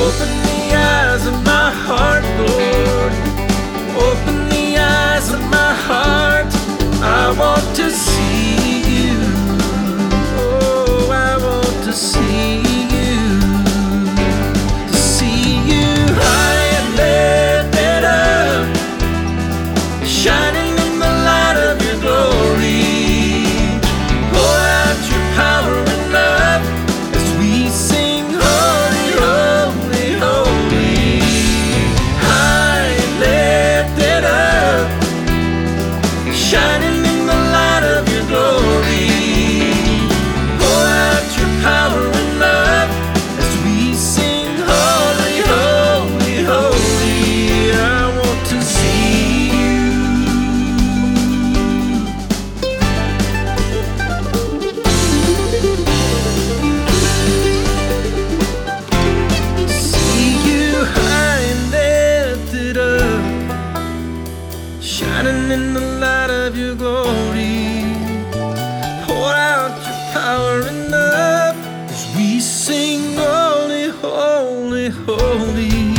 Open the eyes of my heart, Lord. Open the eyes of my heart. I want to see you. Oh, I want to see you. To see you high and lifted up, shining in the light of your glory. Pour out your power and love as we sing holy, holy, holy. High and lifted up, shining in the light of your glory. Pour out your power and love as we sing holy, holy, holy. I want to see you. See you high and lifted up, shining in the light of your glory. Pour out your power and love as we sing holy, holy, holy.